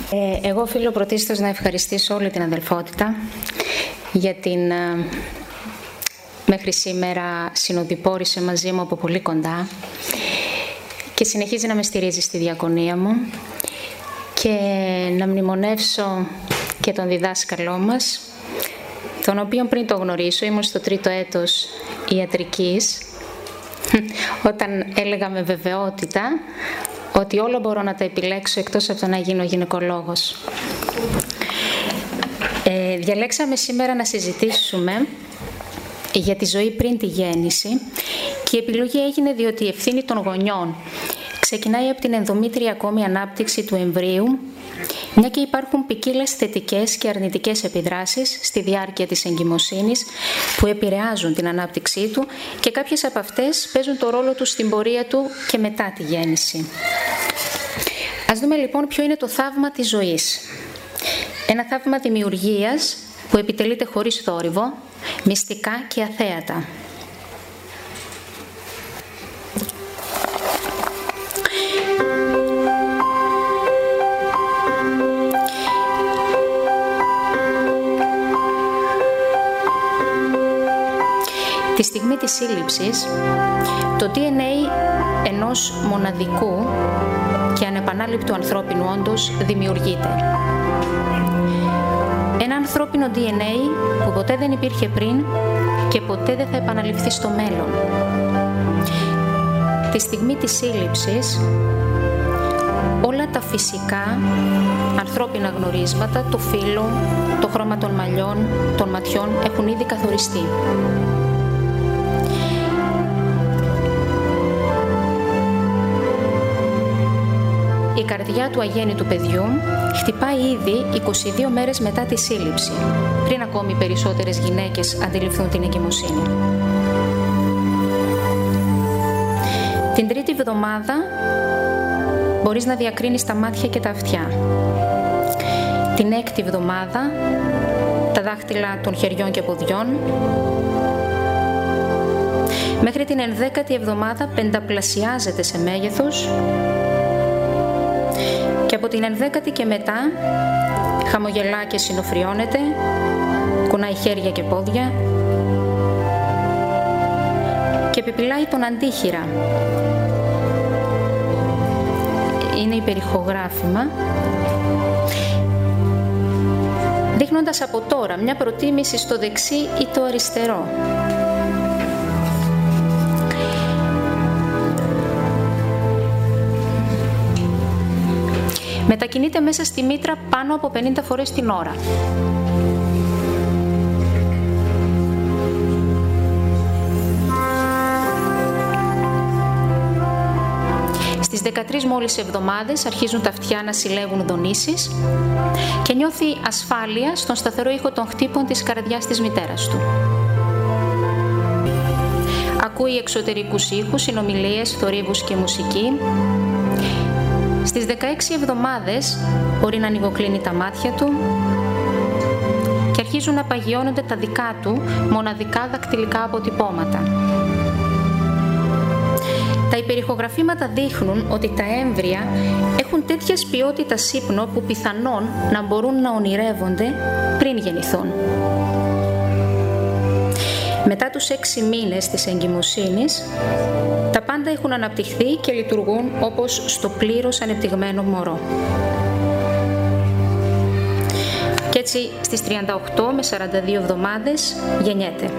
Εγώ οφείλω πρωτίστως να ευχαριστήσω όλη την αδελφότητα για την μέχρι σήμερα συνοδοιπόρησε μαζί μου από πολύ κοντά και συνεχίζει να με στηρίζει στη διακονία μου, και να μνημονεύσω και τον διδάσκαλό μας, τον οποίο πριν το γνωρίσω ήμουν στο 3ο έτος ιατρικής, όταν έλεγα με βεβαιότητα ότι όλα μπορώ να τα επιλέξω εκτός από το να γίνω γυναικολόγος. Διαλέξαμε σήμερα να συζητήσουμε για τη ζωή πριν τη γέννηση, και η επιλογή έγινε διότι η ευθύνη των γονιών ξεκινάει από την ενδομήτρια ακόμη ανάπτυξη του εμβρίου, μια και υπάρχουν ποικίλες θετικές και αρνητικές επιδράσεις στη διάρκεια της εγκυμοσύνης που επηρεάζουν την ανάπτυξή του, και κάποιες από αυτές παίζουν το ρόλο τους στην πορεία του και μετά τη γέννηση. Ας δούμε λοιπόν ποιο είναι το θαύμα της ζωής. Ένα θαύμα δημιουργίας που επιτελείται χωρίς θόρυβο, μυστικά και αθέατα. Τη στιγμή της σύλληψης, το DNA ενός μοναδικού και ανεπανάληπτου ανθρώπινου όντως δημιουργείται. Ένα ανθρώπινο DNA που ποτέ δεν υπήρχε πριν και ποτέ δεν θα επαναληφθεί στο μέλλον. Τη στιγμή της σύλληψης, όλα τα φυσικά ανθρώπινα γνωρίσματα, το φύλο, το χρώμα των μαλλιών, των ματιών έχουν ήδη καθοριστεί. Η καρδιά του αγέννητου παιδιού χτυπάει ήδη 22 μέρες μετά τη σύλληψη, πριν ακόμη περισσότερες γυναίκες αντιληφθούν την εγκυμοσύνη. Την τρίτη εβδομάδα μπορείς να διακρίνεις τα μάτια και τα αυτιά. Την έκτη εβδομάδα τα δάχτυλα των χεριών και ποδιών. Μέχρι την 11η εβδομάδα πενταπλασιάζεται σε μέγεθος. Και από την 11η και μετά χαμογελά και συνοφριώνεται, κουνάει χέρια και πόδια και επιπυλάει τον αντίχειρα. Είναι υπερηχογράφημα, δείχνοντας από τώρα μια προτίμηση στο δεξί ή το αριστερό. Μετακινείται μέσα στη μήτρα πάνω από 50 φορές την ώρα. Στις 13 μόλις εβδομάδες αρχίζουν τα αυτιά να συλλέγουν δονήσεις και νιώθει ασφάλεια στον σταθερό ήχο των χτύπων της καρδιάς της μητέρας του. Ακούει εξωτερικούς ήχους, συνομιλίες, θορύβους και μουσική. Στις 16 εβδομάδες μπορεί να ανοιγοκλίνει τα μάτια του και αρχίζουν να παγιώνονται τα δικά του μοναδικά δακτυλικά αποτυπώματα. Τα υπερηχογραφήματα δείχνουν ότι τα έμβρια έχουν τέτοιας ποιότητας ύπνο που πιθανόν να μπορούν να ονειρεύονται πριν γεννηθούν. Μετά τους 6 μήνες της εγκυμοσύνης, τα πάντα έχουν αναπτυχθεί και λειτουργούν όπως στο πλήρως ανεπτυγμένο μωρό. Και έτσι στις 38 με 42 εβδομάδες γεννιέται.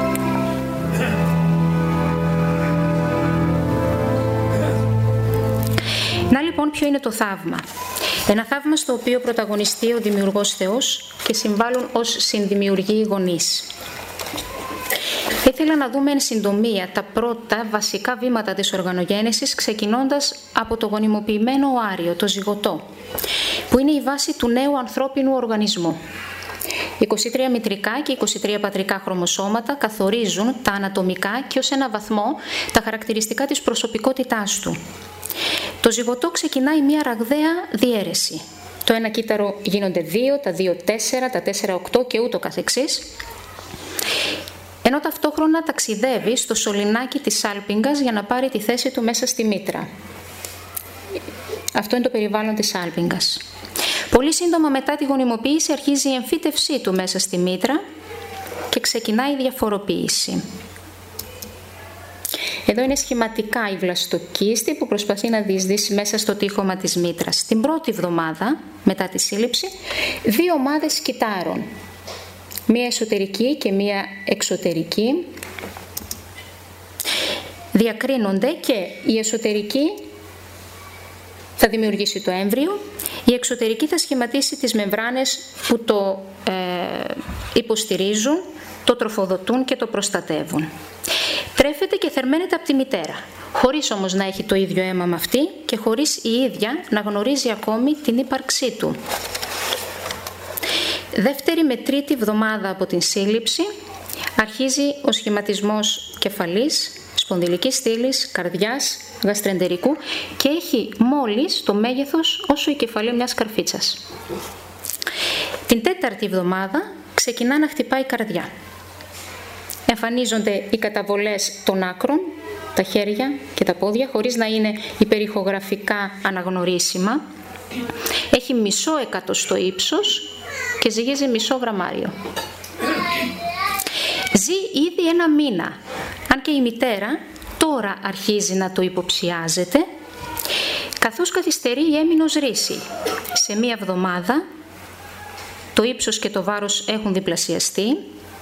Να λοιπόν ποιο είναι το θαύμα. Ένα θαύμα στο οποίο πρωταγωνιστεί ο Δημιουργός Θεός και συμβάλλουν ως συνδημιουργοί οι γονείς. Θα ήθελα να δούμε εν συντομία τα πρώτα βασικά βήματα της οργανογένεσης, ξεκινώντας από το γονιμοποιημένο οάριο, το ζυγωτό, που είναι η βάση του νέου ανθρώπινου οργανισμού. 23 μητρικά και 23 πατρικά χρωμοσώματα καθορίζουν τα ανατομικά και ως ένα βαθμό τα χαρακτηριστικά της προσωπικότητάς του. Το ζυγωτό ξεκινάει μια ραγδαία διαίρεση. Το ένα κύτταρο γίνονται 2, τα 2 4, τα 4 8 και ούτω καθεξής. Ενώ ταυτόχρονα ταξιδεύει στο σωληνάκι της σάλπιγγας για να πάρει τη θέση του μέσα στη μήτρα. Αυτό είναι το περιβάλλον της σάλπιγγας. Πολύ σύντομα μετά τη γονιμοποίηση αρχίζει η εμφύτευσή του μέσα στη μήτρα και ξεκινάει η διαφοροποίηση. Εδώ είναι σχηματικά η βλαστοκίστη που προσπαθεί να διεισδύσει μέσα στο τείχομα της μήτρας. Την πρώτη εβδομάδα μετά τη σύλληψη, 2 ομάδες κυτάρων. Μία εσωτερική και μία εξωτερική διακρίνονται και η εσωτερική θα δημιουργήσει το έμβριο, η εξωτερική θα σχηματίσει τις μεμβράνες που το υποστηρίζουν, το τροφοδοτούν και το προστατεύουν. Τρέφεται και θερμαίνεται από τη μητέρα, χωρίς όμως να έχει το ίδιο αίμα με αυτή και χωρίς η ίδια να γνωρίζει ακόμη την ύπαρξή του. Δεύτερη με τρίτη εβδομάδα από την σύλληψη αρχίζει ο σχηματισμός κεφαλής, σπονδυλικής στήλης, καρδιάς, γαστρεντερικού και έχει μόλις το μέγεθος όσο η κεφαλή μιας καρφίτσας. Την τέταρτη εβδομάδα ξεκινά να χτυπάει η καρδιά. Εμφανίζονται οι καταβολές των άκρων, τα χέρια και τα πόδια, χωρίς να είναι υπερηχογραφικά αναγνωρίσιμα. Έχει μισό εκατοστό ύψος και ζυγίζει μισό γραμμάριο. Ζει ήδη 1 μήνα, αν και η μητέρα τώρα αρχίζει να το υποψιάζεται, καθώς καθυστερεί η έμεινος ρίση. Σε 1 εβδομάδα το ύψος και το βάρος έχουν διπλασιαστεί,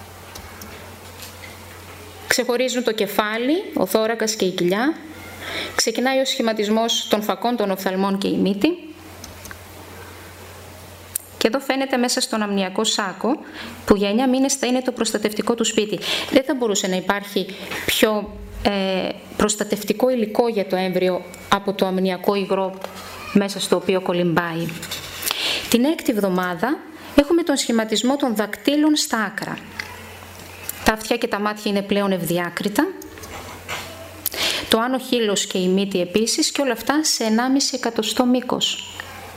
ξεχωρίζουν το κεφάλι, ο θώρακας και η κοιλιά, ξεκινάει ο σχηματισμός των φακών, των οφθαλμών και η μύτη. Και εδώ φαίνεται μέσα στον αμνιακό σάκο, που για 9 μήνες θα είναι το προστατευτικό του σπίτι. Δεν θα μπορούσε να υπάρχει πιο προστατευτικό υλικό για το έμβριο από το αμνιακό υγρό μέσα στο οποίο κολυμπάει. Την 6η εβδομάδα έχουμε τον σχηματισμό των δακτύλων στα άκρα. Τα αυτιά και τα μάτια είναι πλέον ευδιάκριτα. Το άνω χείλος και η μύτη επίσης, και όλα αυτά σε 1,5 εκατοστό μήκος.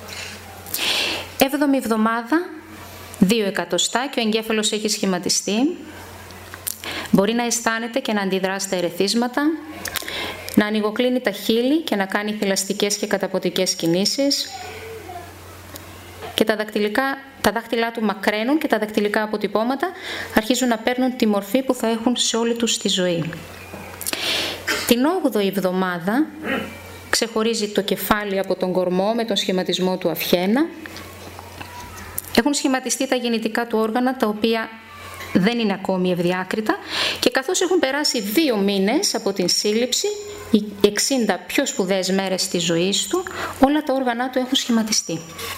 7η εβδομάδα, 2 εκατοστά και ο εγκέφαλος έχει σχηματιστεί. Μπορεί να αισθάνεται και να αντιδρά στα ερεθίσματα, να ανοιγοκλίνει τα χείλη και να κάνει θηλαστικές και καταποτικές κινήσεις. Και τα δάχτυλά του μακραίνουν και τα δακτυλικά αποτυπώματα αρχίζουν να παίρνουν τη μορφή που θα έχουν σε όλη τους τη ζωή. Την 8η εβδομάδα ξεχωρίζει το κεφάλι από τον κορμό με τον σχηματισμό του αυχένα. Έχουν σχηματιστεί τα γεννητικά του όργανα, τα οποία δεν είναι ακόμη ευδιάκριτα, και καθώς έχουν περάσει 2 μήνες από την σύλληψη, οι 60 πιο σπουδαίες μέρες της ζωής του, όλα τα όργανα του έχουν σχηματιστεί.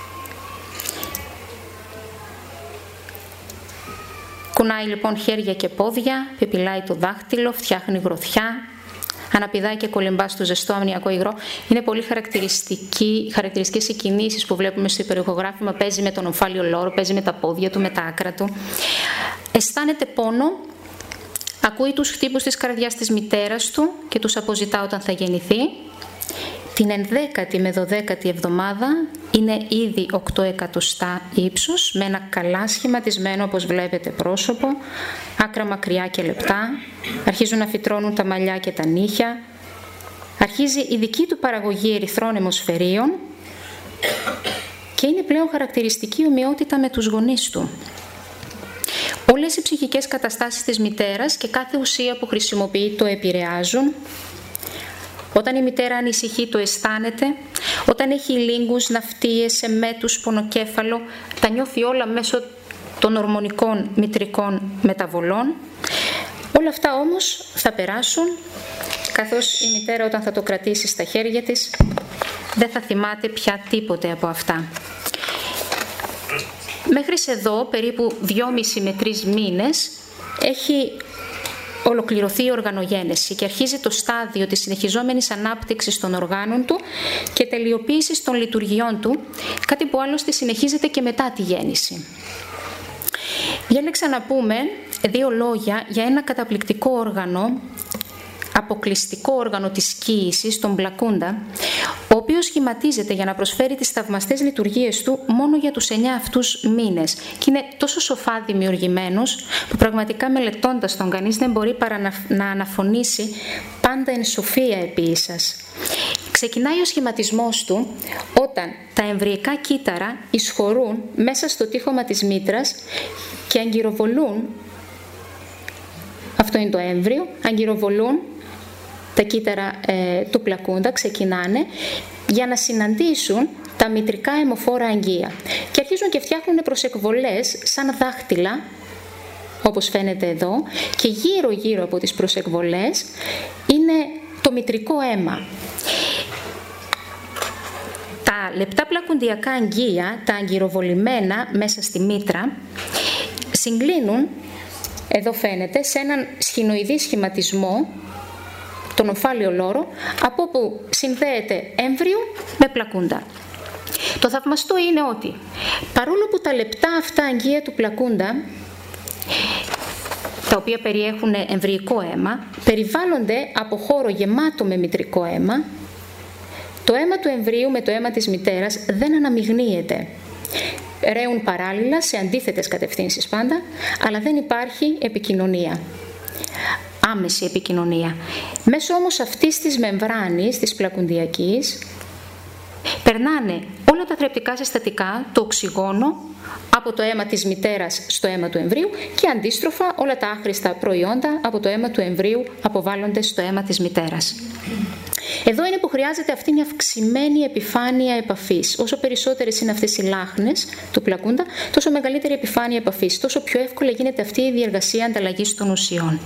Κουνάει λοιπόν χέρια και πόδια, πιπιλάει το δάχτυλο, φτιάχνει γροθιά, αναπηδάει και κολυμπά στο ζεστό αμνιακό υγρό. Είναι πολύ χαρακτηριστικές οι κινήσεις που βλέπουμε στο υπερηχογράφημα. Παίζει με τον ομφάλιο λόρο, παίζει με τα πόδια του, με τα άκρα του. Αισθάνεται πόνο, ακούει τους χτύπους της καρδιάς της μητέρας του και τους αποζητά όταν θα γεννηθεί. Την 11η με 12η εβδομάδα είναι ήδη 8 εκατοστά ύψος, με ένα καλά σχηματισμένο, όπως βλέπετε, πρόσωπο, άκρα μακριά και λεπτά, αρχίζουν να φυτρώνουν τα μαλλιά και τα νύχια, αρχίζει η δική του παραγωγή ερυθρών αιμοσφαιρίων και είναι πλέον χαρακτηριστική ομοιότητα με τους γονείς του. Όλες οι ψυχικές καταστάσεις της μητέρας και κάθε ουσία που χρησιμοποιεί το επηρεάζουν. Όταν η μητέρα ανησυχεί, το αισθάνεται. Όταν έχει λίγκους, ναυτίες, εμέτους, πονοκέφαλο, τα νιώθει όλα μέσω των ορμονικών μητρικών μεταβολών. Όλα αυτά όμως θα περάσουν, καθώς η μητέρα, όταν θα το κρατήσει στα χέρια της, δεν θα θυμάται πια τίποτε από αυτά. Μέχρι εδώ, περίπου 2,5 με 3 μήνες, έχει ολοκληρωθεί η οργανογένεση και αρχίζει το στάδιο της συνεχιζόμενης ανάπτυξης των οργάνων του και τελειοποίησης των λειτουργιών του, κάτι που άλλωστε συνεχίζεται και μετά τη γέννηση. Διάλεξα να πούμε 2 λόγια για ένα καταπληκτικό όργανο, αποκλειστικό όργανο της κύησης, τον πλακούντα, ο οποίος σχηματίζεται για να προσφέρει τις θαυμαστές λειτουργίες του μόνο για τους 9 αυτούς μήνες. Και είναι τόσο σοφά δημιουργημένος που πραγματικά μελετώντας τον κανείς δεν μπορεί παρά να αναφωνήσει πάντα εν σοφία επί ίσας. Ξεκινάει ο σχηματισμός του όταν τα εμβρυϊκά κύτταρα εισχωρούν μέσα στο τείχομα της μήτρας και αγκυροβολούν, αυτό είναι το έμβριο, αγκυροβολούν τα κύτταρα του πλακούντα, ξεκινάνε για να συναντήσουν τα μητρικά αιμοφόρα αγγεία και αρχίζουν και φτιάχνουν προσεκβολές σαν δάχτυλα, όπως φαίνεται εδώ, και γύρω από τις προσεκβολές είναι το μητρικό αίμα. Τα λεπτά πλακουντιακά αγγεία, τα αγκυροβολημένα μέσα στη μήτρα, συγκλίνουν, εδώ φαίνεται, σε έναν σχηνοειδή σχηματισμό, τον ομφάλιο λόρο, από όπου συνδέεται έμβριο με πλακούντα. Το θαυμαστό είναι ότι, παρόλο που τα λεπτά αυτά αγγεία του πλακούντα, τα οποία περιέχουν εμβρυϊκό αίμα, περιβάλλονται από χώρο γεμάτο με μητρικό αίμα, το αίμα του εμβρίου με το αίμα της μητέρας δεν αναμειγνύεται. Ρέουν παράλληλα σε αντίθετες κατευθύνσεις πάντα, αλλά δεν υπάρχει επικοινωνία. Άμεση επικοινωνία. Μέσω όμως αυτής της μεμβράνης, της πλακουντιακής, περνάνε όλα τα θρεπτικά συστατικά, το οξυγόνο, από το αίμα της μητέρας στο αίμα του εμβρίου και αντίστροφα όλα τα άχρηστα προϊόντα από το αίμα του εμβρίου αποβάλλονται στο αίμα της μητέρας. Εδώ είναι που χρειάζεται αυτή η αυξημένη επιφάνεια επαφής. Όσο περισσότερες είναι αυτές οι λάχνες του πλακούντα, τόσο μεγαλύτερη επιφάνεια επαφής, τόσο πιο εύκολα γίνεται αυτή η διεργασία ανταλλαγής των ουσιών.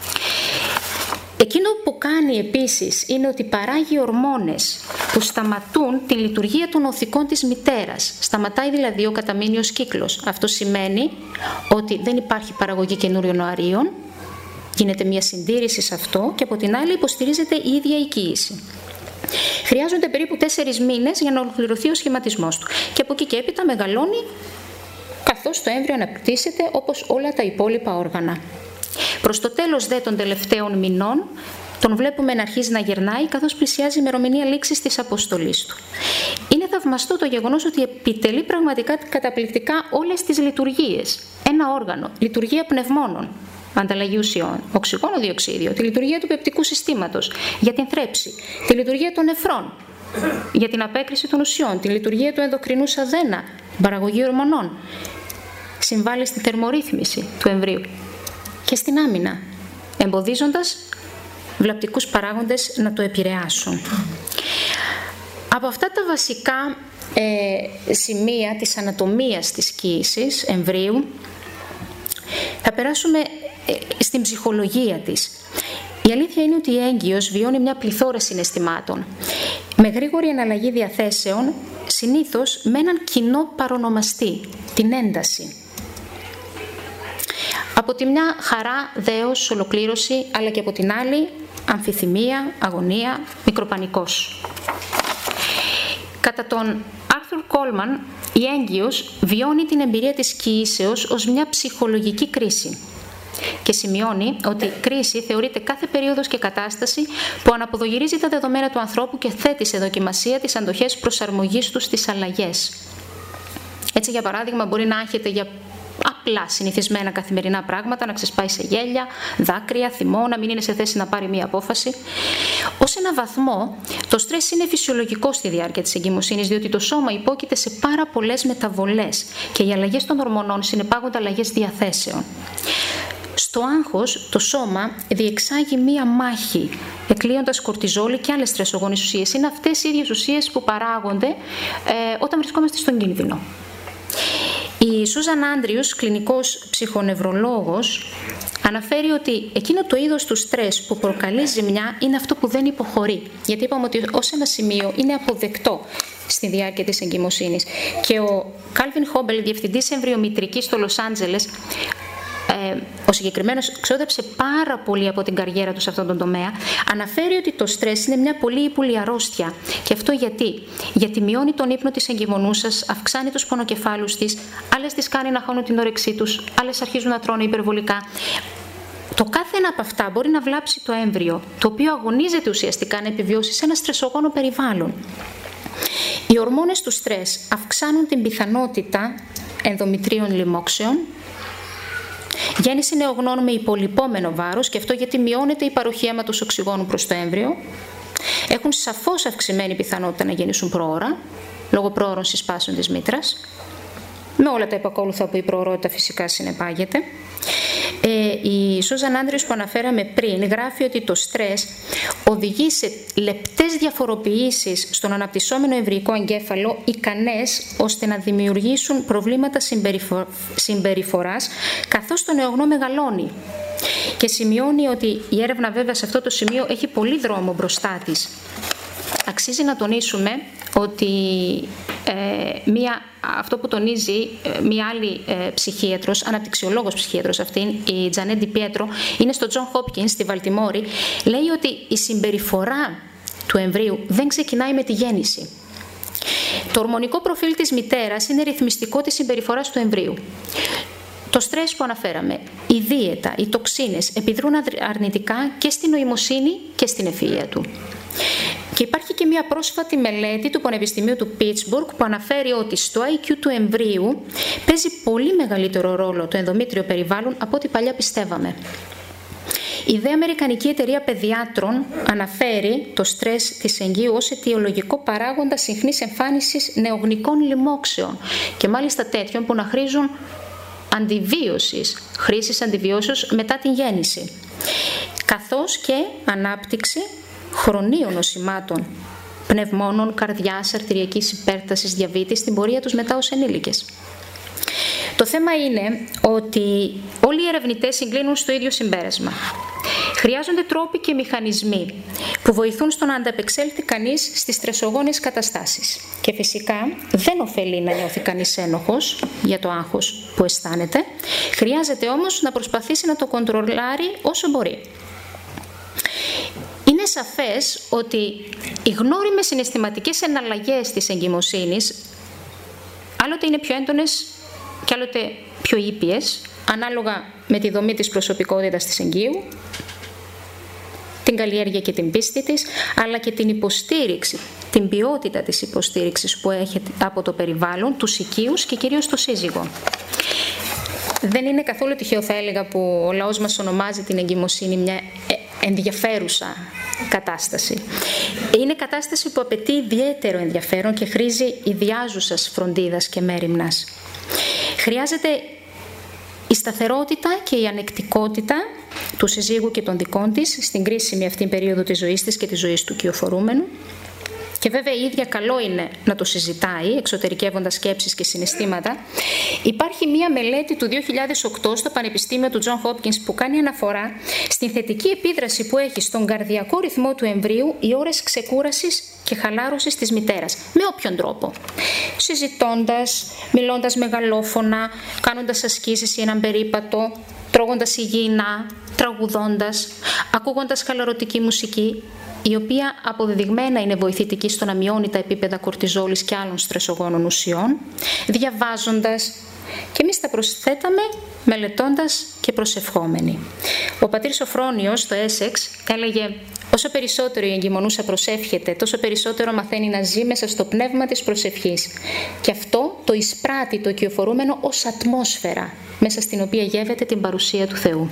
Εκείνο που κάνει επίσης είναι ότι παράγει ορμόνες που σταματούν τη λειτουργία των οθικών της μητέρας. Σταματάει δηλαδή ο καταμήνιος κύκλος. Αυτό σημαίνει ότι δεν υπάρχει παραγωγή καινούριων οαρίων, γίνεται μια συντήρηση σε αυτό και από την άλλη υποστηρίζεται η ίδια η κοίηση. Χρειάζονται περίπου 4 μήνες για να ολοκληρωθεί ο σχηματισμός του και από εκεί και έπειτα μεγαλώνει καθώς το έμβριο αναπτύσσεται όπως όλα τα υπόλοιπα όργανα. Προς το τέλος δε των τελευταίων μηνών τον βλέπουμε να αρχίζει να γερνάει καθώς πλησιάζει η ημερομηνία λήξης της αποστολής του. Είναι θαυμαστό το γεγονός ότι επιτελεί πραγματικά καταπληκτικά όλες τις λειτουργίες. Ένα όργανο, λειτουργία πνευμόνων, ανταλλαγή ουσιών, οξυγόνο διοξίδιο, τη λειτουργία του πεπτικού συστήματος για την θρέψη, τη λειτουργία των νεφρών για την απέκριση των ουσιών, τη λειτουργία του ενδοκρινού σαδένα, παραγωγή ορμονών, συμβάλλει στη θερμορύθμιση του εμβρίου και στην άμυνα, εμποδίζοντας βλαπτικούς παράγοντες να το επηρεάσουν. Από αυτά τα βασικά σημεία της ανατομίας της κοίησης εμβρίου θα περάσουμε στην ψυχολογία της. Η αλήθεια είναι ότι η έγκυος βιώνει μια πληθώρα συναισθημάτων, με γρήγορη εναλλαγή διαθέσεων, συνήθως με έναν κοινό παρονομαστή, την ένταση. Από τη μια χαρά, δέος, ολοκλήρωση, αλλά και από την άλλη αμφιθυμία, αγωνία, μικροπανικός. Κατά τον Άρθουρ Κόλμαν, η έγκυος βιώνει την εμπειρία της κοίησεως ως μια ψυχολογική κρίση και σημειώνει ότι η κρίση θεωρείται κάθε περίοδος και κατάσταση που αναποδογυρίζει τα δεδομένα του ανθρώπου και θέτει σε δοκιμασία τις αντοχές προσαρμογής του στις αλλαγές. Έτσι, για παράδειγμα, μπορεί να έχετε για απλά συνηθισμένα καθημερινά πράγματα, να ξεσπάει σε γέλια, δάκρυα, θυμό, να μην είναι σε θέση να πάρει μία απόφαση. Ως ένα βαθμό, το στρες είναι φυσιολογικό στη διάρκεια της εγκυμοσύνης, διότι το σώμα υπόκειται σε πάρα πολλές μεταβολές και οι αλλαγές των ορμονών συνεπάγονται αλλαγές διαθέσεων. Στο άγχος, το σώμα διεξάγει μία μάχη, εκλείοντας κορτιζόλη και άλλες στρεσογόνες ουσίες. Είναι αυτές οι ίδιες ουσίες που παράγονται όταν βρισκόμαστε στον κίνδυνο. Η Σούζαν Άντριους, κλινικός ψυχονευρολόγος, αναφέρει ότι εκείνο το είδος του στρες που προκαλεί ζημιά είναι αυτό που δεν υποχωρεί. Γιατί είπαμε ότι ως ένα σημείο είναι αποδεκτό στη διάρκεια της εγκυμοσύνης. Και ο Κάλβιν Χόμπελ, διευθυντής εμβριομητρικής στο Λος Άντζελες, ο συγκεκριμένος ξόδεψε πάρα πολύ από την καριέρα του σε αυτόν τον τομέα, αναφέρει ότι το στρες είναι μια πολύ ύπουλη αρρώστια. Και αυτό γιατί μειώνει τον ύπνο της εγκυμονούσας, αυξάνει τους πονοκεφάλους της, άλλες τις κάνει να χάνουν την όρεξή τους, άλλες αρχίζουν να τρώνε υπερβολικά. Το κάθε ένα από αυτά μπορεί να βλάψει το έμβριο, το οποίο αγωνίζεται ουσιαστικά να επιβιώσει σε ένα στρεσογόνο περιβάλλον. Οι ορμόνες του στρες αυξάνουν την πιθανότητα ενδομητρίων λοιμόξεων, γέννηση νεογνών με υπολοιπόμενο βάρος, και αυτό γιατί μειώνεται η παροχή αίματος οξυγόνου προς το έμβριο, έχουν σαφώς αυξημένη πιθανότητα να γεννήσουν προώρα, λόγω προώρων συσπάσεων της μήτρας, με όλα τα επακόλουθα που η προωρότητα φυσικά συνεπάγεται. Η Σούζαν Άντριους που αναφέραμε πριν γράφει ότι το στρες οδηγεί σε λεπτές διαφοροποιήσεις στον αναπτυσσόμενο εμβρυϊκό εγκέφαλο ικανές ώστε να δημιουργήσουν προβλήματα συμπεριφοράς καθώς το νεογνώ μεγαλώνει. Και σημειώνει ότι η έρευνα βέβαια σε αυτό το σημείο έχει πολύ δρόμο μπροστά της. Αξίζει να τονίσουμε ότι αυτό που τονίζει μία άλλη ψυχίατρος, αναπτυξιολόγος ψυχίατρος αυτήν, η Τζανέτ Ντι Πιέτρο, είναι στο Τζον Χόπκινς στη Βαλτιμόρη, λέει ότι η συμπεριφορά του εμβρίου δεν ξεκινάει με τη γέννηση. Το ορμονικό προφίλ της μητέρας είναι ρυθμιστικό της συμπεριφοράς του εμβρίου. Το στρες που αναφέραμε, η δίαιτα, οι τοξίνες επιδρούν αρνητικά και στην νοημοσύνη και στην ευφυΐα του. Και υπάρχει και μια πρόσφατη μελέτη του Πανεπιστημίου του Πίτσμπουργκ που αναφέρει ότι στο IQ του εμβρίου παίζει πολύ μεγαλύτερο ρόλο το ενδομήτριο περιβάλλον από ό,τι παλιά πιστεύαμε. Η δε Αμερικανική Εταιρεία Παιδιάτρων αναφέρει το στρες της εγγύου ως αιτιολογικό παράγοντα συχνής εμφάνισης νεογνικών λοιμόξεων και μάλιστα τέτοιων που να χρήζουν χρήσης αντιβιώσεως μετά την γέννηση, καθώς και ανάπτυξη χρονίων νοσημάτων, πνευμόνων, καρδιάς, αρτηριακής υπέρτασης, διαβήτης στην πορεία τους μετά ως ενήλικες. Το θέμα είναι ότι όλοι οι ερευνητές συγκλίνουν στο ίδιο συμπέρασμα. Χρειάζονται τρόποι και μηχανισμοί που βοηθούν στο να ανταπεξέλθει κανείς στις στρεσογόνες καταστάσεις. Και φυσικά δεν ωφελεί να νιώθει κανείς ένοχος για το άγχος που αισθάνεται, χρειάζεται όμως να προσπαθήσει να το κοντρολάρει όσο μπορεί. Είναι σαφές ότι οι γνώριμες συναισθηματικές εναλλαγές της εγκυμοσύνης άλλοτε είναι πιο έντονες και άλλοτε πιο ήπιες, ανάλογα με τη δομή της προσωπικότητας της εγγύου, την καλλιέργεια και την πίστη της, αλλά και την υποστήριξη, την ποιότητα της υποστήριξης που έχει από το περιβάλλον, τους οικείους και κυρίως το σύζυγο. Δεν είναι καθόλου τυχαίο, θα έλεγα, που ο λαός μας ονομάζει την εγκυμοσύνη μια ενδιαφέρουσα κατάσταση. Είναι κατάσταση που απαιτεί ιδιαίτερο ενδιαφέρον και χρήζει ιδιάζουσας φροντίδας και μέριμνας. Χρειάζεται η σταθερότητα και η ανεκτικότητα του συζύγου και των δικών της στην κρίσιμη αυτή περίοδο της ζωής της και της ζωής του κυοφορούμενου. Και βέβαια η ίδια καλό είναι να το συζητάει, εξωτερικεύοντας σκέψεις και συναισθήματα. Υπάρχει μία μελέτη του 2008 στο Πανεπιστήμιο του Τζον Χόπκινς που κάνει αναφορά στην θετική επίδραση που έχει στον καρδιακό ρυθμό του εμβρίου οι ώρες ξεκούρασης και χαλάρωσης της μητέρας. Με όποιον τρόπο. Συζητώντας, μιλώντας μεγαλόφωνα, κάνοντας ασκήσεις ή έναν περίπατο, τρώγοντας υγιεινά, τραγουδώντας, ακούγοντας χαλαρωτική μουσική, η οποία αποδεδειγμένα είναι βοηθητική στο να μειώνει τα επίπεδα κορτιζόλης και άλλων στρεσογόνων ουσιών, διαβάζοντας, και εμείς τα προσθέταμε μελετώντας και προσευχόμενοι. Ο πατήρ Σοφρόνιος στο Έσεξ έλεγε: όσο περισσότερο η εγκυμονούσα προσεύχεται, τόσο περισσότερο μαθαίνει να ζει μέσα στο πνεύμα της προσευχής. Και αυτό το εισπράττει το οικειοφορούμενο ως ατμόσφαιρα, μέσα στην οποία γεύεται την παρουσία του Θεού.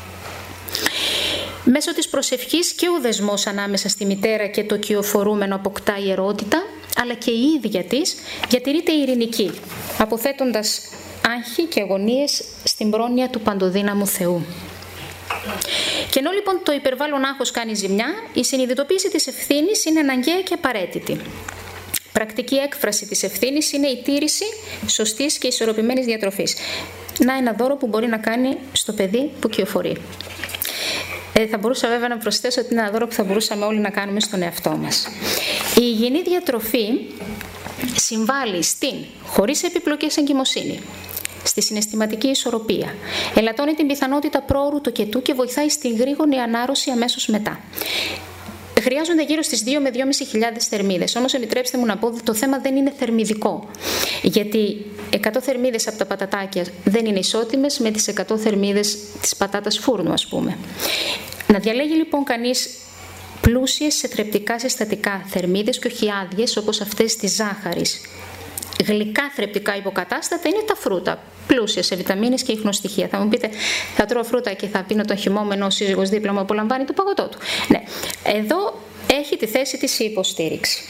Μέσω της προσευχής και ο δεσμός ανάμεσα στη μητέρα και το οικειοφορούμενο αποκτά ιερότητα, αλλά και η ίδια της διατηρείται ειρηνική, αποθέτοντας άγχη και αγωνίες στην πρόνοια του παντοδύναμου Θεού. Και ενώ λοιπόν το υπερβάλλον άγχος κάνει ζημιά, η συνειδητοποίηση της ευθύνης είναι αναγκαία και απαραίτητη. Πρακτική έκφραση της ευθύνης είναι η τήρηση σωστής και ισορροπημένης διατροφής. Να ένα δώρο που μπορεί να κάνει στο παιδί που κυοφορεί. Θα μπορούσα βέβαια να προσθέσω ότι είναι ένα δώρο που θα μπορούσαμε όλοι να κάνουμε στον εαυτό μας. Η υγιεινή διατροφή συμβάλλει στην χωρίς επιπλοκές εγκυμοσύνη, στη συναισθηματική ισορροπία, ελαττώνει την πιθανότητα πρόωρου τοκετού και βοηθάει στην γρήγορη ανάρρωση αμέσως μετά. Χρειάζονται γύρω στις 2 με 2.500 θερμίδες. Όμως επιτρέψτε μου να πω ότι το θέμα δεν είναι θερμιδικό. Γιατί 100 θερμίδες από τα πατατάκια δεν είναι ισότιμες με τις 100 θερμίδες της πατάτας φούρνου, ας πούμε. Να διαλέγει λοιπόν κανείς πλούσιες σε θρεπτικά συστατικά θερμίδες και όχι άδειες όπως αυτές της ζάχαρης. Γλυκά θρεπτικά υποκατάστατα είναι τα φρούτα, πλούσια σε βιταμίνες και ιχνοστοιχεία. Θα μου πείτε, θα τρώω φρούτα και θα πίνω το χειμώμενο, ο σύζυγος δίπλα μου απολαμβάνει το παγωτό του. Ναι, εδώ έχει τη θέση της η υποστήριξη.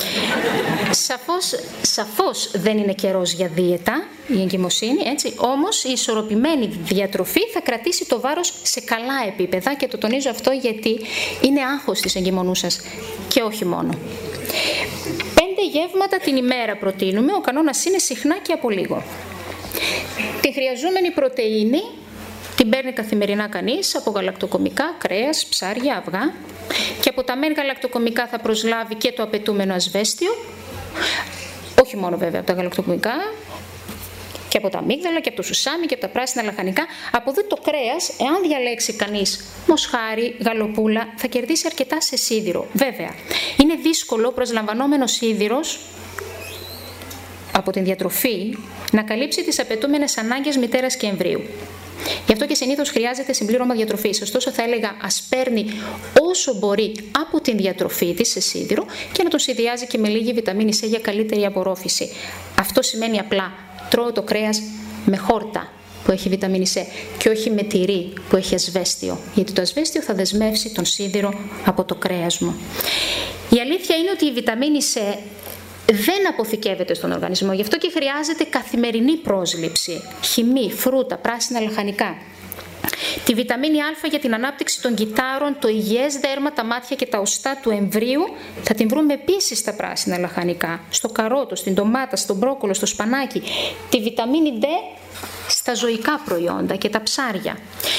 Σαφώς δεν είναι καιρός για δίαιτα η εγκυμοσύνη, έτσι, όμως η ισορροπημένη διατροφή θα κρατήσει το βάρος σε καλά επίπεδα και το τονίζω αυτό γιατί είναι άγχος της εγκυμονούσας και όχι μόνο. 5 γεύματα την ημέρα προτείνουμε, ο κανόνας είναι συχνά και από λίγο. Τη χρειαζόμενη πρωτεΐνη την παίρνει καθημερινά κανείς από γαλακτοκομικά, κρέας, ψάρια, αυγά και από τα μεν γαλακτοκομικά θα προσλάβει και το απαιτούμενο ασβέστιο, όχι μόνο βέβαια από τα γαλακτοκομικά, και από τα αμύγδαλα και από το σουσάμι και από τα πράσινα λαχανικά. Από εδώ το κρέας, εάν διαλέξει κανείς μοσχάρι, γαλοπούλα, θα κερδίσει αρκετά σε σίδηρο. Βέβαια, είναι δύσκολο προσλαμβανόμενο σίδηρος από την διατροφή να καλύψει τις απαιτούμενες ανάγκες μητέρας και εμβρίου. Γι' αυτό και συνήθως χρειάζεται συμπλήρωμα διατροφής. Ωστόσο, θα έλεγα ας παίρνει όσο μπορεί από την διατροφή της σε σίδηρο και να τον συνδυάζει και με λίγη βιταμίνη C για καλύτερη απορρόφηση. Αυτό σημαίνει απλά τρώω το κρέας με χόρτα που έχει βιταμίνη C και όχι με τυρί που έχει ασβέστιο, γιατί το ασβέστιο θα δεσμεύσει τον σίδηρο από το κρέας μου. Η αλήθεια είναι ότι η βιταμίνη C δεν αποθηκεύεται στον οργανισμό, γι' αυτό και χρειάζεται καθημερινή πρόσληψη, χυμή, φρούτα, πράσινα λαχανικά. Τη βιταμίνη Α για την ανάπτυξη των κυττάρων, το υγιές δέρμα, τα μάτια και τα οστά του εμβρίου θα την βρούμε επίσης στα πράσινα λαχανικά, στο καρότο, στην ντομάτα, στο μπρόκολο, στο σπανάκι. Τη βιταμίνη D στα ζωικά προϊόντα και τα ψάρια.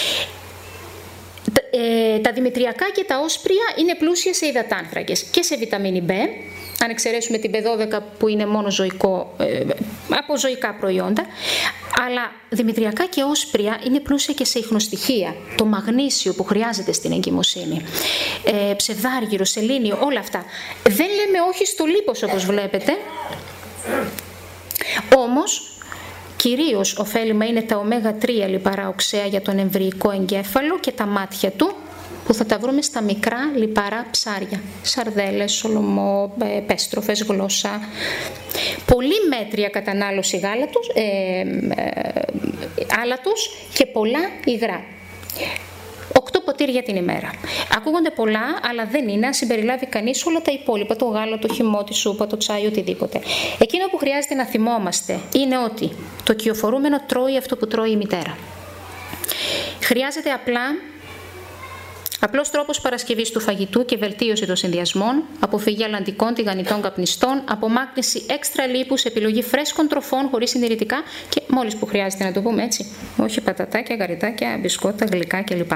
Τα δημητριακά και τα όσπρια είναι πλούσια σε υδατάνθρακες και σε βιταμίνη B, αν εξαιρέσουμε την B12 που είναι μόνο από ζωικά προϊόντα, αλλά δημητριακά και όσπρια είναι πλούσια και σε ιχνοστοιχεία, το μαγνήσιο που χρειάζεται στην εγκυμοσύνη, ψευδάργυρο, σελήνιο, όλα αυτά. Δεν λέμε όχι στο λίπος όπως βλέπετε, όμως κυρίως ωφέλιμα είναι τα ω3 λιπαρά οξέα για τον εμβρυϊκό εγκέφαλο και τα μάτια του, που θα τα βρούμε στα μικρά λιπαρά ψάρια, σαρδέλες, σολομό, πέστροφες, γλώσσα. Πολύ μέτρια κατανάλωση άλατος και πολλά υγρά. 8 ποτήρια την ημέρα. Ακούγονται πολλά, αλλά δεν είναι αν συμπεριλάβει κανείς όλα τα υπόλοιπα, το γάλα, το χυμό, τη σούπα, το τσάι, οτιδήποτε. Εκείνο που χρειάζεται να θυμόμαστε είναι ότι το κυοφορούμενο τρώει αυτό που τρώει η μητέρα. Χρειάζεται απλός τρόπος παρασκευής του φαγητού και βελτίωση των συνδυασμών, αποφυγή αλλαντικών, τηγανιτών καπνιστών, απομάκρυνση έξτρα λίπους, επιλογή φρέσκων τροφών χωρίς συντηρητικά και μόλις που χρειάζεται να το πούμε έτσι, όχι πατατάκια, γαριτάκια, μπισκότα, γλυκά κλπ.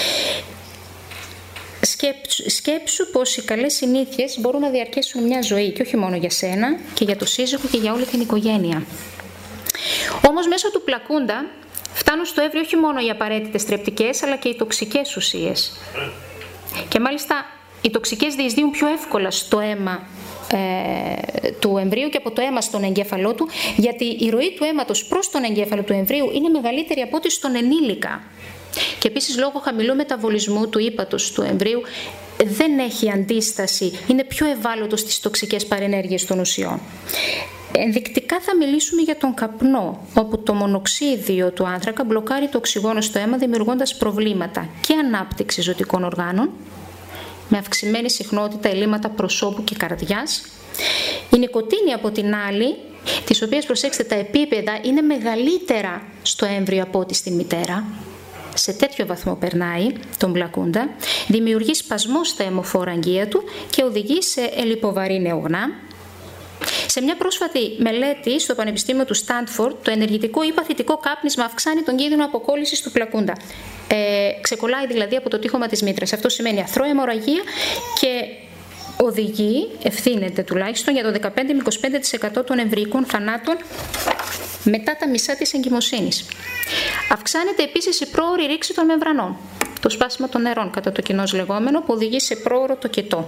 Σκέψου πως οι καλές συνήθειες μπορούν να διαρκέσουν μια ζωή και όχι μόνο για σένα και για το σύζυγο και για όλη την οικογένεια. Όμως μέσω του πλακούντα φτάνουν στο έμβριο όχι μόνο οι απαραίτητες θρεπτικές, αλλά και οι τοξικές ουσίες. Και μάλιστα οι τοξικές διεισδύουν πιο εύκολα στο αίμα του εμβρίου και από το αίμα στον εγκέφαλό του, γιατί η ροή του αίματος προς τον εγκέφαλο του εμβρίου είναι μεγαλύτερη από ό,τι στον ενήλικα. Και επίσης λόγω χαμηλού μεταβολισμού του ύπατος του εμβρίου δεν έχει αντίσταση, είναι πιο ευάλωτο στις τοξικές παρενέργειες των ουσιών. Ενδεικτικά θα μιλήσουμε για τον καπνό, όπου το μονοξίδιο του άνθρακα μπλοκάρει το οξυγόνο στο αίμα, δημιουργώντας προβλήματα και ανάπτυξη ζωτικών οργάνων, με αυξημένη συχνότητα ελλείμματα προσώπου και καρδιάς. Η νικοτίνη από την άλλη, της οποίας προσέξτε τα επίπεδα είναι μεγαλύτερα στο έμβριο από ό,τι στην μητέρα, σε τέτοιο βαθμό περνάει τον πλακούντα, δημιουργεί σπασμό στα αιμοφόρα αγγεία του και οδηγεί σε ελλιποβαρή νεογνά. Σε μια πρόσφατη μελέτη στο Πανεπιστήμιο του Στάντφορντ, το ενεργητικό ή παθητικό κάπνισμα αυξάνει τον κίνδυνο αποκόλλησης του πλακούντα. Ξεκολλάει δηλαδή από το τείχομα της μήτρας. Αυτό σημαίνει αθρώα αιμορραγία και ευθύνεται τουλάχιστον για το 15 με 25% των εμβρυϊκών θανάτων μετά τα μισά της εγκυμοσύνης. Αυξάνεται επίσης η πρόωρη ρήξη των μεμβρανών, το σπάσιμο των νερών κατά το κοινώς λεγόμενο, που οδηγεί σε πρόωρο τοκετό.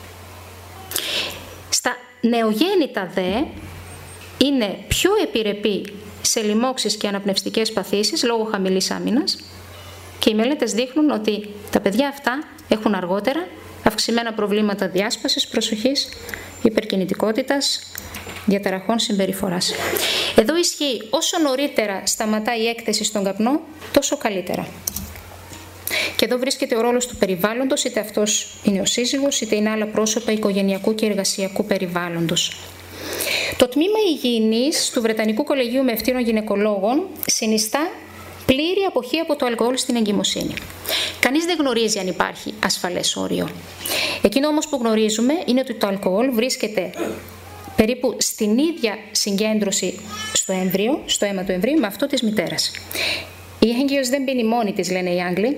Στα νεογέννητα δε είναι πιο επιρρεπή σε λοιμώξεις και αναπνευστικές παθήσεις λόγω χαμηλής άμυνας και οι μελέτες δείχνουν ότι τα παιδιά αυτά έχουν αργότερα αυξημένα προβλήματα διάσπασης προσοχής, υπερκινητικότητας, διαταραχών συμπεριφοράς. Εδώ ισχύει όσο νωρίτερα σταματάει η έκθεση στον καπνό, τόσο καλύτερα. Και εδώ βρίσκεται ο ρόλος του περιβάλλοντος, είτε αυτός είναι ο σύζυγος, είτε είναι άλλα πρόσωπα οικογενειακού και εργασιακού περιβάλλοντος. Το τμήμα υγιεινής του Βρετανικού Κολεγίου Μευτήρων Γυναικολόγων συνιστά πλήρη αποχή από το αλκοόλ στην εγκυμοσύνη. Κανείς δεν γνωρίζει αν υπάρχει ασφαλές όριο. Εκείνο όμως που γνωρίζουμε είναι ότι το αλκοόλ βρίσκεται περίπου στην ίδια συγκέντρωση στο έμβριο, στο αίμα του εμβρίου, με αυτό της μητέρας. Η έγκυος δεν πίνει μόνη της, λένε οι Άγγλοι,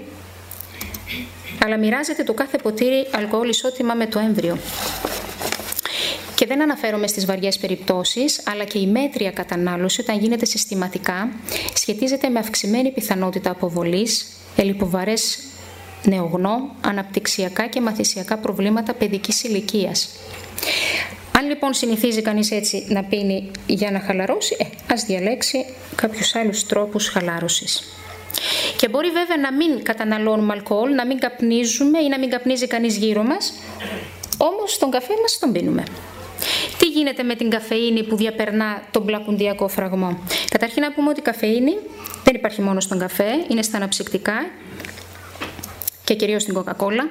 αλλά μοιράζεται το κάθε ποτήρι αλκοόλ ισότιμα με το έμβριο. Και δεν αναφέρομαι στις βαριές περιπτώσεις, αλλά και η μέτρια κατανάλωση, όταν γίνεται συστηματικά, σχετίζεται με αυξημένη πιθανότητα αποβολής, ελλειποβαρές νεογνώ, αναπτυξιακά και μαθησιακά προβλήματα παιδικής ηλικίας. Αν λοιπόν συνηθίζει κανείς έτσι να πίνει για να χαλαρώσει, ας διαλέξει κάποιους άλλους τρόπους χαλάρωσης. Και μπορεί βέβαια να μην καταναλώνουμε αλκοόλ, να μην καπνίζουμε ή να μην καπνίζει κανείς γύρω μας, όμως τον καφέ μας τον πίνουμε. Τι γίνεται με την καφεΐνη που διαπερνά τον πλακουντιακό φραγμό? Καταρχήν να πούμε ότι η καφεΐνη δεν υπάρχει μόνο στον καφέ, είναι στα αναψυκτικά και κυρίως στην κοκακόλα,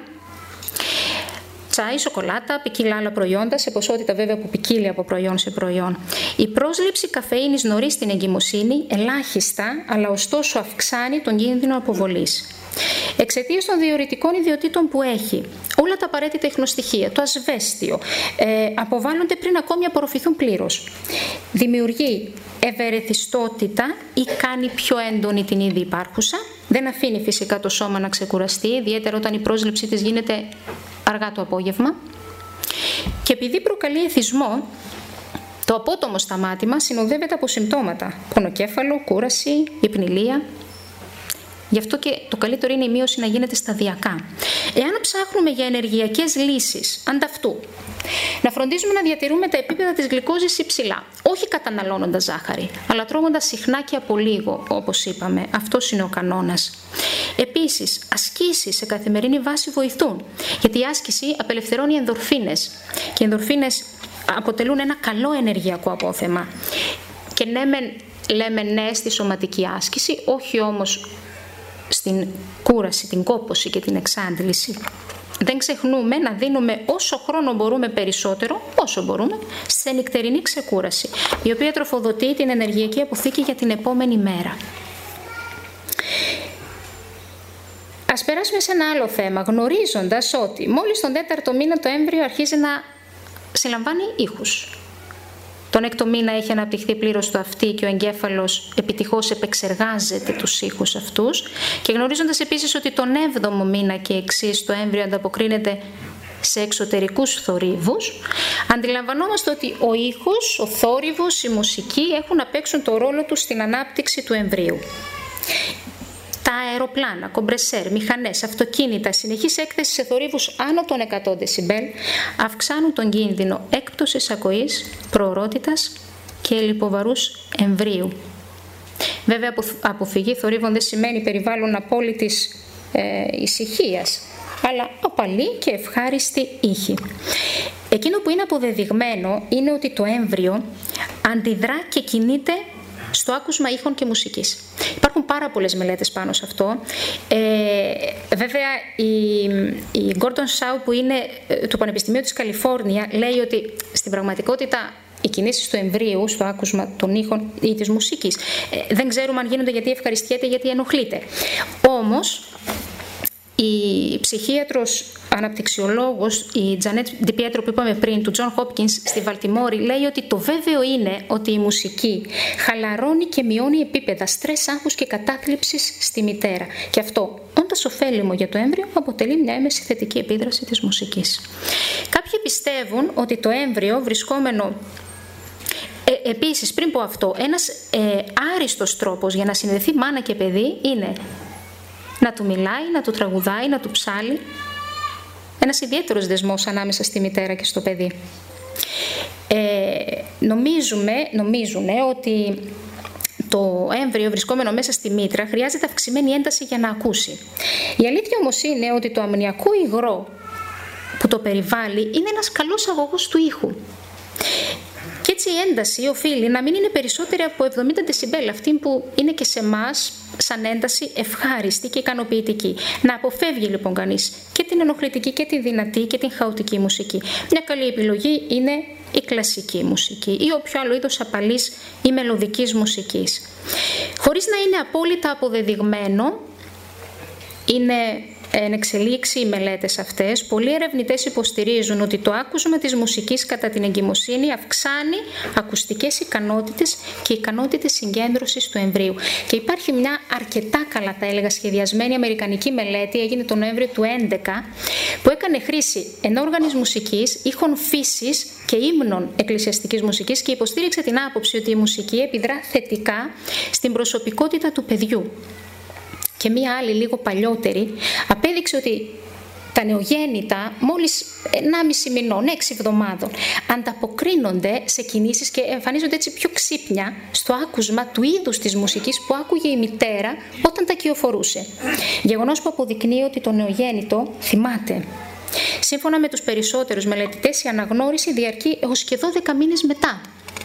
τσάι, σοκολάτα, ποικίλα άλλα προϊόντα, σε ποσότητα βέβαια που ποικίλει από προϊόν σε προϊόν. Η πρόσληψη καφεΐνης νωρίς στην εγκυμοσύνη ελάχιστα, αλλά ωστόσο αυξάνει τον κίνδυνο αποβολής. Εξαιτίας των διουρητικών ιδιοτήτων που έχει, όλα τα απαραίτητα ιχνοστοιχεία, το ασβέστιο, αποβάλλονται πριν ακόμη απορροφηθούν πλήρως. Δημιουργεί ευερεθιστότητα ή κάνει πιο έντονη την ήδη υπάρχουσα. Δεν αφήνει φυσικά το σώμα να ξεκουραστεί, ιδιαίτερα όταν η πρόσληψή της γίνεται αργά το απόγευμα. Και επειδή προκαλεί εθισμό, το απότομο σταμάτημα συνοδεύεται από συμπτώματα: πονοκέφαλο, κούραση, υπνηλία. Γι' αυτό και το καλύτερο είναι η μείωση να γίνεται σταδιακά. Εάν ψάχνουμε για ενεργειακές λύσεις ανταυτού, να φροντίζουμε να διατηρούμε τα επίπεδα της γλυκόζης υψηλά, όχι καταναλώνοντας ζάχαρη, αλλά τρώγοντας συχνά και από λίγο, όπως είπαμε. Αυτός είναι ο κανόνας. Επίσης, ασκήσεις σε καθημερινή βάση βοηθούν, γιατί η άσκηση απελευθερώνει ενδορφίνες και οι ενδορφίνες αποτελούν ένα καλό ενεργειακό απόθεμα. Και ναι, λέμε ναι στη σωματική άσκηση, όχι όμως στην κούραση, την κόπωση και την εξάντληση. Δεν ξεχνούμε να δίνουμε όσο χρόνο μπορούμε περισσότερο, όσο μπορούμε, σε νυχτερινή ξεκούραση, η οποία τροφοδοτεί την ενεργειακή αποθήκη για την επόμενη μέρα. Ας περάσουμε σε ένα άλλο θέμα, γνωρίζοντας ότι μόλις τον 4ο μήνα το έμβριο αρχίζει να συλλαμβάνει ήχους. Τον 6ο μήνα έχει αναπτυχθεί πλήρως το αυτί και ο εγκέφαλος επιτυχώς επεξεργάζεται τους ήχους αυτούς, και γνωρίζοντας επίσης ότι τον 7ο μήνα και εξής το έμβριο ανταποκρίνεται σε εξωτερικούς θορύβους, αντιλαμβανόμαστε ότι ο ήχος, ο θόρυβος, η μουσική έχουν να παίξουν το ρόλο τους στην ανάπτυξη του εμβρίου. Τα αεροπλάνα, κομπρεσέρ, μηχανές, αυτοκίνητα, συνεχής έκθεση σε θορύβους άνω των 100 δεσιμπέλ αυξάνουν τον κίνδυνο έκπτωσης ακοής, προορότητας και λιποβαρούς εμβρίου. Βέβαια, αποφυγή θορύβων δεν σημαίνει περιβάλλον απόλυτης ησυχίας, αλλά απαλή και ευχάριστη ήχη. Εκείνο που είναι αποδεδειγμένο είναι ότι το έμβριο αντιδρά και κινείται στο άκουσμα ήχων και μουσικής. Υπάρχουν πάρα πολλές μελέτες πάνω σε αυτό. Βέβαια, η Gordon Shaw, που είναι του Πανεπιστημίου της Καλιφόρνια, λέει ότι στην πραγματικότητα οι κινήσεις του εμβρίου στο άκουσμα των ήχων ή της μουσικής δεν ξέρουμε αν γίνονται γιατί ευχαριστιέται ή γιατί ενοχλείται. Όμως, η ψυχίατρος αναπτυξιολόγος, η Τζανέτ Ντιπιέτρο που είπαμε πριν, του Τζον Χόπκινς στη Βαλτιμόρη, λέει ότι το βέβαιο είναι ότι η μουσική χαλαρώνει και μειώνει επίπεδα στρες, άγχους και κατάθλιψης στη μητέρα. Και αυτό, όντας ωφέλιμο για το έμβριο, αποτελεί μια έμεση θετική επίδραση της μουσικής. Κάποιοι πιστεύουν ότι το έμβριο βρισκόμενο επίσης, πριν πω αυτό, ένας άριστος τρόπος για να συνδεθεί μάνα και παιδί είναι να του μιλάει, να του τραγουδάει, να του ψάλει. Ένας ιδιαίτερος δεσμός ανάμεσα στη μητέρα και στο παιδί. Νομίζουν ότι το έμβριο βρισκόμενο μέσα στη μήτρα χρειάζεται αυξημένη ένταση για να ακούσει. Η αλήθεια όμως είναι ότι το αμμονιακό υγρό που το περιβάλλει είναι ένας καλός αγωγός του ήχου. Και έτσι η ένταση οφείλει να μην είναι περισσότερη από 70 δεσιμπέλ, αυτή που είναι και σε εμάς σαν ένταση ευχάριστη και ικανοποιητική. Να αποφεύγει λοιπόν κανείς και την ενοχλητική και τη δυνατή και την χαοτική μουσική. Μια καλή επιλογή είναι η κλασική μουσική ή όποιο άλλο είδος απαλής ή μελωδικής μουσικής. Χωρίς να είναι απόλυτα αποδεδειγμένο, είναι εν εξελίξει οι μελέτες αυτές, πολλοί ερευνητές υποστηρίζουν ότι το άκουσμα της μουσικής κατά την εγκυμοσύνη αυξάνει ακουστικές ικανότητες και ικανότητες συγκέντρωσης του εμβρίου. Και υπάρχει μια αρκετά καλά, θα έλεγα, σχεδιασμένη αμερικανική μελέτη, έγινε τον Νοέμβριο του 2011, που έκανε χρήση ενόργανης μουσικής, ήχων φύσης και ύμνων εκκλησιαστικής μουσικής και υποστήριξε την άποψη ότι η μουσική επιδρά θετικά στην προσωπικότητα του παιδιού. Και μία άλλη λίγο παλιότερη απέδειξε ότι τα νεογέννητα μόλις 1,5 μηνών, 6 εβδομάδων, ανταποκρίνονται σε κινήσεις και εμφανίζονται έτσι πιο ξύπνια στο άκουσμα του είδους της μουσικής που άκουγε η μητέρα όταν τα κυοφορούσε. Γεγονός που αποδεικνύει ότι το νεογέννητο θυμάται. Σύμφωνα με τους περισσότερους μελετητές, η αναγνώριση διαρκεί έως και 12 μήνες μετά.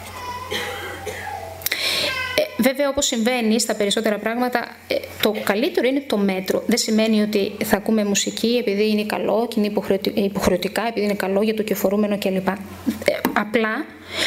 Βέβαια, όπως συμβαίνει στα περισσότερα πράγματα, το καλύτερο είναι το μέτρο. Δεν σημαίνει ότι θα ακούμε μουσική επειδή είναι καλό και είναι υποχρεωτικά, επειδή είναι καλό για το κυοφορούμενο κλπ. Απλά,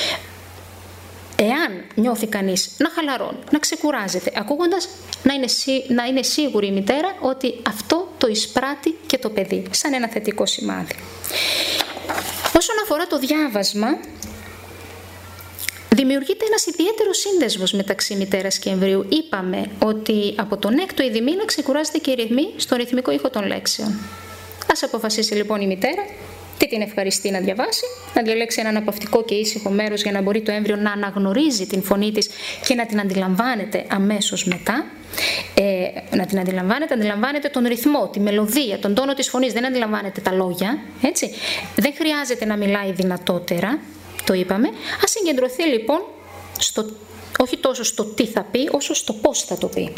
εάν νιώθει κανείς να χαλαρώνει, να ξεκουράζεται, ακούγοντας, να είναι σίγουρη η μητέρα ότι αυτό το εισπράττει και το παιδί, σαν ένα θετικό σημάδι. Όσον αφορά το διάβασμα, δημιουργείται ένας ιδιαίτερος σύνδεσμος μεταξύ μητέρας και εμβρίου. Είπαμε ότι από τον 6ο ήδη μήνα ξεκουράζεται και η ρυθμή στον ρυθμικό ήχο των λέξεων. Ας αποφασίσει λοιπόν η μητέρα τι την ευχαριστεί να διαβάσει, να διαλέξει ένα αναπαυτικό και ήσυχο μέρος για να μπορεί το έμβριο να αναγνωρίζει την φωνή της και να την αντιλαμβάνεται αμέσως μετά. Αντιλαμβάνεται τον ρυθμό, τη μελωδία, τον τόνο της φωνής, δεν αντιλαμβάνεται τα λόγια, έτσι. Δεν χρειάζεται να μιλάει δυνατότερα. Το είπαμε. Ας συγκεντρωθεί λοιπόν όχι τόσο στο τι θα πει, όσο στο πώς θα το πει.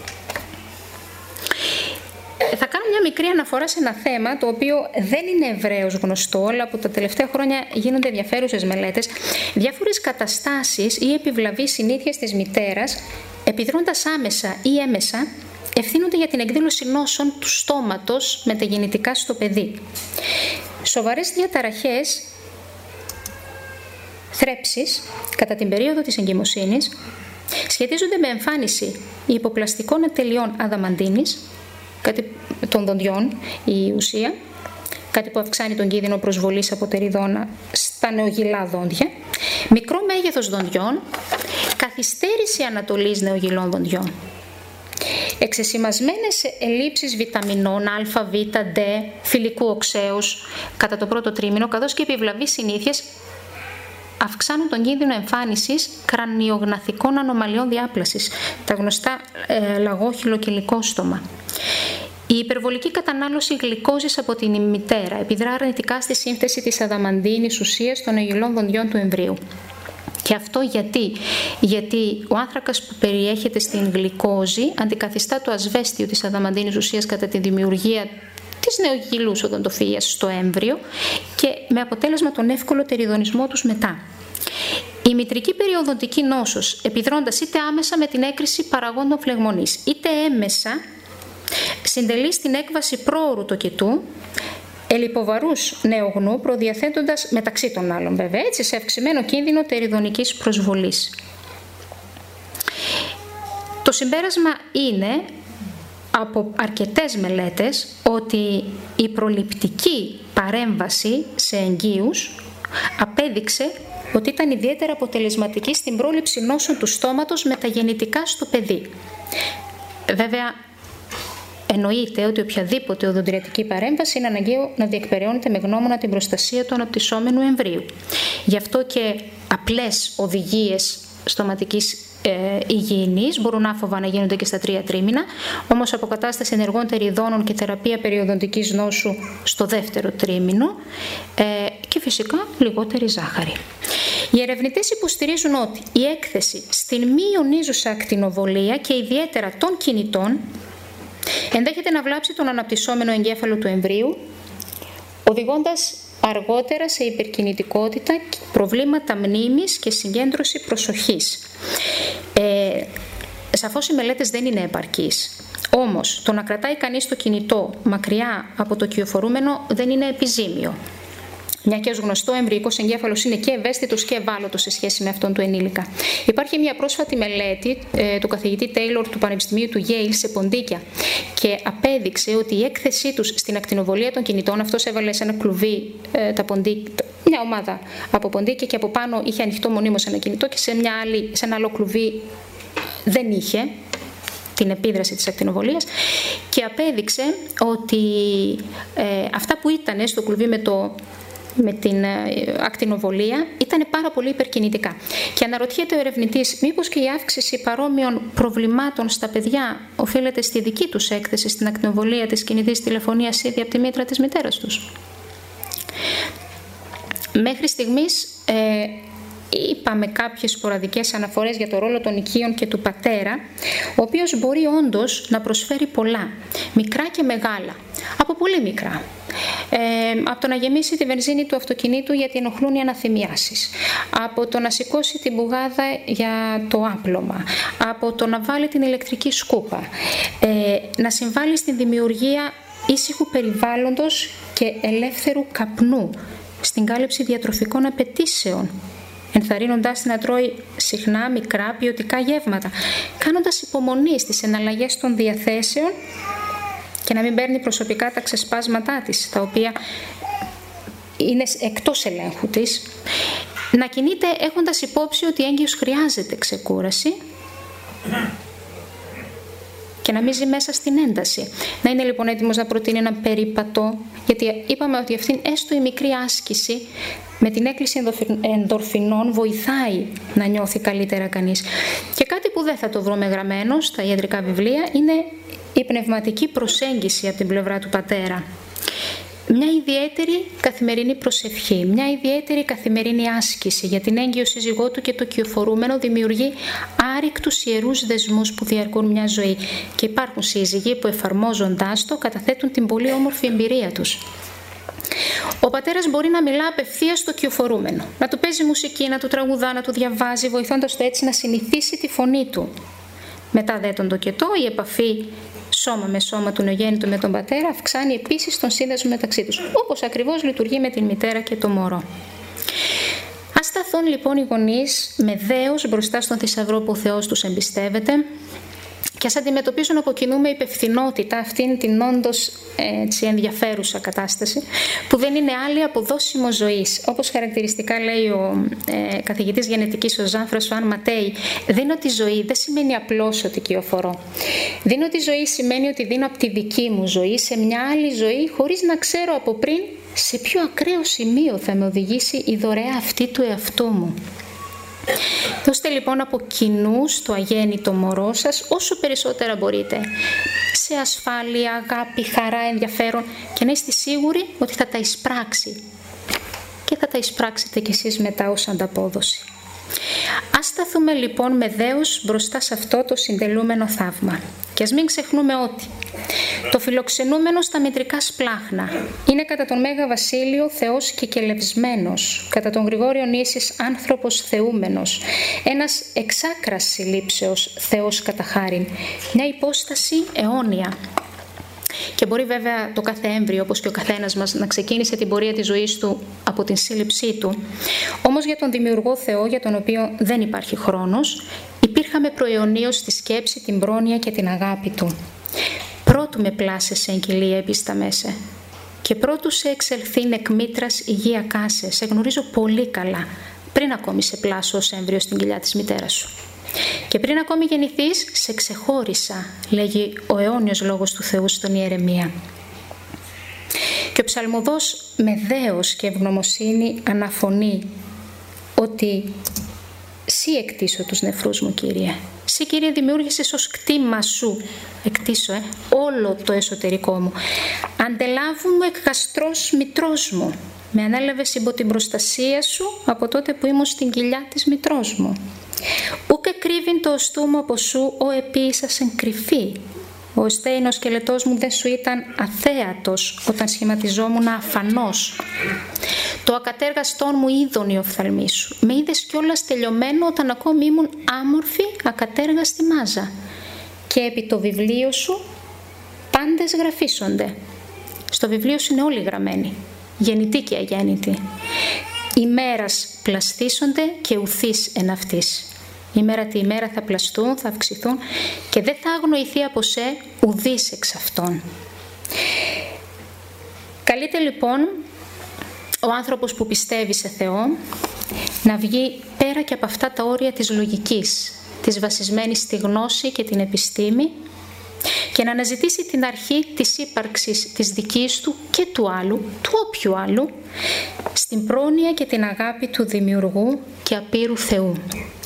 Θα κάνω μια μικρή αναφορά σε ένα θέμα το οποίο δεν είναι ευρέως γνωστό, αλλά από τα τελευταία χρόνια γίνονται ενδιαφέρουσες μελέτες. Διάφορες καταστάσεις ή επιβλαβείς συνήθειες της μητέρας, επιδρώντας άμεσα ή έμεσα, ευθύνονται για την εκδήλωση νόσων του στόματος μεταγεννητικά στο παιδί. Σοβαρές διαταραχές, θρέψεις κατά την περίοδο της εγκυμοσύνης σχετίζονται με εμφάνιση υποπλαστικών ατελειών αδαμαντίνης, κάτι των δοντιών, η ουσία, κάτι που αυξάνει τον κίνδυνο προσβολής από τεριδόνα στα νεογυλά δόντια, μικρό μέγεθος δοντιών, καθυστέρηση ανατολής νεογυλών δοντιών, εξεσημασμένες ελλείψεις βιταμινών Α, Β, D, φυλικού οξέους κατά το πρώτο τρίμηνο, καθώς και επιβλαβείς συνήθειες αυξάνουν τον κίνδυνο εμφάνισης κρανιογναθικών ανομαλιών διάπλασης, τα γνωστά λαγόχυλο και λυκόστομα. Η υπερβολική κατανάλωση γλυκόζης από την μητέρα επιδρά αρνητικά στη σύνθεση της αδαμαντίνης ουσίας των νεογυλών δοντιών του εμβρίου. Και αυτό γιατί ο άνθρακας που περιέχεται στην γλυκόζη αντικαθιστά το ασβέστιο της αδαμαντίνης ουσίας κατά τη δημιουργία της νεογυλούς οδοντοφυΐας στο έμβριο και με αποτέλεσμα τον εύκολο τεριδονισμό τους μετά. Η μητρική περιοδοντική νόσος, επιδρώντας είτε άμεσα με την έκρηση παραγόντων φλεγμονής, είτε έμεσα, συντελεί στην έκβαση πρόωρου τοκητού, ελιποβαρούς νεογνού, προδιαθέτοντας μεταξύ των άλλων βέβαια, έτσι, σε αυξημένο κίνδυνο τεριδονικής προσβολής. Το συμπέρασμα είναι από αρκετές μελέτες ότι η προληπτική παρέμβαση σε εγγύους απέδειξε ότι ήταν ιδιαίτερα αποτελεσματική στην πρόληψη νόσων του στόματος μεταγεννητικά στο παιδί. Βέβαια, εννοείται ότι οποιαδήποτε οδοντιατρική παρέμβαση είναι αναγκαίο να διεκπεραιώνεται με γνώμονα την προστασία του αναπτυσσόμενου εμβρίου. Γι' αυτό και απλές οδηγίες στοματικής υγιεινής μπορούν άφοβα να γίνονται και στα 3 τρίμηνα, όμως αποκατάσταση ενεργών τεριδώνων και θεραπεία περιοδοντικής νόσου στο 2ο τρίμηνο και φυσικά λιγότερη ζάχαρη. Οι ερευνητές υποστηρίζουν ότι η έκθεση στην μη ιονίζουσα ακτινοβολία και ιδιαίτερα των κινητών ενδέχεται να βλάψει τον αναπτυσσόμενο εγκέφαλο του εμβρίου, οδηγώντας αργότερα σε υπερκινητικότητα, προβλήματα μνήμης και συγκέντρωση προσοχής. Σαφώς οι μελέτες δεν είναι επαρκείς. Όμως, το να κρατάει κανείς το κινητό μακριά από το κυοφορούμενο δεν είναι επιζήμιο. Μια και ως γνωστό, ο εμβρυϊκός εγκέφαλος είναι και ευαίσθητος και ευάλωτος σε σχέση με αυτόν του ενήλικα. Υπάρχει μια πρόσφατη μελέτη του καθηγητή Τέιλορ του Πανεπιστημίου του Yale σε ποντίκια και απέδειξε ότι η έκθεσή τους στην ακτινοβολία των κινητών, αυτός έβαλε σε ένα κλουβί μια ομάδα από ποντίκια και από πάνω είχε ανοιχτό μονίμως ένα κινητό και σε ένα άλλο κλουβί δεν είχε την επίδραση της ακτινοβολίας και απέδειξε ότι αυτά που ήταν στο κλουβί με την ακτινοβολία ήταν πάρα πολύ υπερκινητικά. Και αναρωτιέται ο ερευνητής μήπως και η αύξηση παρόμοιων προβλημάτων στα παιδιά οφείλεται στη δική τους έκθεση στην ακτινοβολία της κινητής τηλεφωνίας ήδη από τη μήτρα της μητέρας τους. Μέχρι στιγμής είπαμε κάποιες σποραδικές αναφορές για το ρόλο των οικείων και του πατέρα, ο οποίος μπορεί όντως να προσφέρει πολλά, μικρά και μεγάλα, από πολύ μικρά. Από το να γεμίσει τη βενζίνη του αυτοκινήτου γιατί ενοχλούν οι αναθυμιάσεις, από το να σηκώσει την μπουγάδα για το άπλωμα, από το να βάλει την ηλεκτρική σκούπα, να συμβάλλει στην δημιουργία ήσυχου περιβάλλοντος και ελεύθερου καπνού, στην κάλυψη διατροφικών απαιτήσεων, ενθαρρύνοντάς την να τρώει συχνά μικρά ποιοτικά γεύματα, κάνοντας υπομονή στις εναλλαγές των διαθέσεων και να μην παίρνει προσωπικά τα ξεσπάσματά της, τα οποία είναι εκτός ελέγχου της, να κινείται έχοντας υπόψη ότι έγκυος χρειάζεται ξεκούραση και να μην ζει μέσα στην ένταση. Να είναι λοιπόν έτοιμος να προτείνει ένα περίπατο, γιατί είπαμε ότι αυτήν έστω η μικρή άσκηση με την έκκληση ενδορφινών βοηθάει να νιώθει καλύτερα κανείς. Και κάτι που δεν θα το βρούμε γραμμένο στα ιατρικά βιβλία είναι η πνευματική προσέγγιση από την πλευρά του πατέρα. Μια ιδιαίτερη καθημερινή προσευχή, μια ιδιαίτερη καθημερινή άσκηση για την έγκυο σύζυγό του και το κυοφορούμενο δημιουργεί άρρηκτους ιερούς δεσμούς που διαρκούν μια ζωή. Και υπάρχουν σύζυγοι που εφαρμόζοντάς το καταθέτουν την πολύ όμορφη εμπειρία τους. Ο πατέρας μπορεί να μιλά απευθείας στο κυοφορούμενο, να του παίζει μουσική, να του τραγουδά, να του διαβάζει, βοηθώντας το έτσι να συνηθίσει τη φωνή του. Μετά δε τον τοκετό, η επαφή σώμα με σώμα του νεογέννητου με τον πατέρα αυξάνει επίσης τον σύνδεσμο μεταξύ τους, όπως ακριβώς λειτουργεί με την μητέρα και το μωρό. Ας σταθούν λοιπόν οι γονείς με δέος μπροστά στον θησαυρό που ο Θεός τους εμπιστεύεται και ας αντιμετωπίσουν από κοινού με υπευθυνότητα αυτήν την όντως ενδιαφέρουσα κατάσταση που δεν είναι άλλη από δώσιμο ζωής. Όπως χαρακτηριστικά λέει ο καθηγητής γενετικής ο Ζαν-Φρανσουά Ματέι, δίνω τη ζωή δεν σημαίνει απλώς ότι κυοφορώ. Δίνω τη ζωή σημαίνει ότι δίνω από τη δική μου ζωή σε μια άλλη ζωή χωρίς να ξέρω από πριν σε ποιο ακραίο σημείο θα με οδηγήσει η δωρεά αυτή του εαυτού μου. Δώστε λοιπόν από κοινού στο αγέννητο μωρό σας όσο περισσότερα μπορείτε, σε ασφάλεια, αγάπη, χαρά, ενδιαφέρον και να είστε σίγουροι ότι θα τα εισπράξει και θα τα εισπράξετε κι εσείς μετά ως ανταπόδοση. Ας σταθούμε λοιπόν με δέος μπροστά σε αυτό το συντελούμενο θαύμα και ας μην ξεχνούμε ότι το φιλοξενούμενο στα μητρικά σπλάχνα είναι κατά τον Μέγα Βασίλειο Θεός κεκελευσμένος, κατά τον Γρηγόριο Νήσης άνθρωπος θεούμενος, ένας εξάκρας συλλήψεως Θεός κατά χάριν, μια υπόσταση αιώνια. Και μπορεί βέβαια το κάθε έμβριο, όπως και ο καθένας μας, να ξεκίνησε την πορεία της ζωής του από την σύλληψή του. Όμως για τον Δημιουργό Θεό, για τον οποίο δεν υπάρχει χρόνος, υπήρχαμε προαιωνίως στη σκέψη, την πρόνοια και την αγάπη του. Πρώτου με πλάσε σε εγκυλία επισταμέσαι και πρώτου σε εξελθήν εκ μήτρας υγεία κάσε. Σε γνωρίζω πολύ καλά, πριν ακόμη σε πλάσω ως έμβριο στην κοιλιά της μητέρας σου. Και πριν ακόμη γεννηθείς, σε ξεχώρισα, λέγει ο αιώνιος λόγος του Θεού στον Ιερεμία. Και ο ψαλμοδός με δέος και ευγνωμοσύνη αναφωνεί ότι «Συ εκτίσω τους νεφρούς μου, Κύριε. Συ, Κύριε, δημιούργησες ως κτήμα σου». Εκτίσω, όλο το εσωτερικό μου. «Αντελάβου μου εκ γαστρός μητρός μου. Με ανέλαβες υπό την προστασία σου από τότε που ήμουν στην κοιλιά της μητρός μου. Ούκ εκρύβειν το οστού μου από σου, ο επίησας εν κρυφή. Ο στέινος ο σκελετός μου δεν σου ήταν αθέατος όταν σχηματιζόμουν αφανώς. Το ακατέργαστόν μου είδον η οφθαλμή σου. Με είδες κιόλας τελειωμένο όταν ακόμη ήμουν άμορφη ακατέργαστη μάζα. Και επί το βιβλίο σου πάντες γραφίσονται. Στο βιβλίο σου είναι όλοι γραμμένοι, γεννητοί και αγέννητοι. Ημέρας πλαστήσονται και ουθείς εν αυτής. Ημέρα τη ημέρα θα πλαστούν, θα αυξηθούν και δεν θα αγνοηθεί από σε ουδής εξ αυτών. Καλείται λοιπόν ο άνθρωπος που πιστεύει σε Θεό να βγει πέρα και από αυτά τα όρια της λογικής, της βασισμένης στη γνώση και την επιστήμη και να αναζητήσει την αρχή της ύπαρξης της δικής του και του άλλου, του όποιου άλλου, στην πρόνοια και την αγάπη του Δημιουργού και απείρου Θεού.